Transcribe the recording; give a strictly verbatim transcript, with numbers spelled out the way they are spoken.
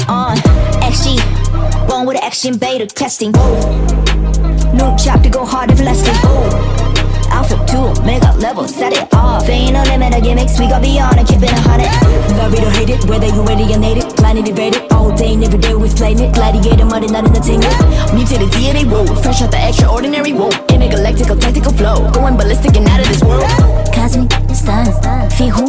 on 엑스지 one with action beta testing 눈잡 뜨고 hard everlasting Alpha two mega level set it off Ain't no limit of gimmicks we go beyond and keeping it hundred Love it or hate it whether you ready or native Planet invaded all day and every day we flame it Gladiator money not entertainment New to the D N A whoa fresh out the extraordinary whoa Intergalactical tactical flow Going ballistic and out of this world Cosmic stun feel who